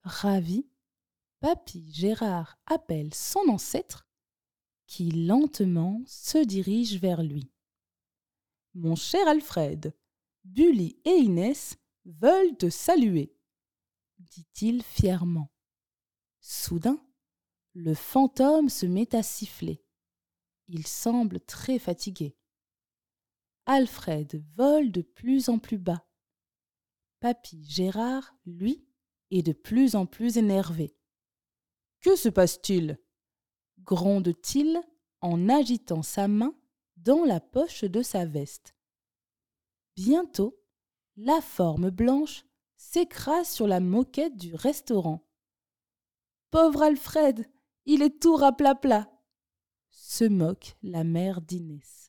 Ravi, Papy Gérard appelle son ancêtre qui lentement se dirige vers lui. « Mon cher Alfred, Bully et Inès veulent te saluer, » dit-il fièrement. Soudain, le fantôme se met à siffler. Il semble très fatigué. Alfred vole de plus en plus bas. Papy Gérard, lui, est de plus en plus énervé. « Que se passe-t-il » gronde-t-il en agitant sa main dans la poche de sa veste. Bientôt, la forme blanche s'écrase sur la moquette du restaurant. « Pauvre Alfred, il est tout raplapla !» se moque la mère d'Inès.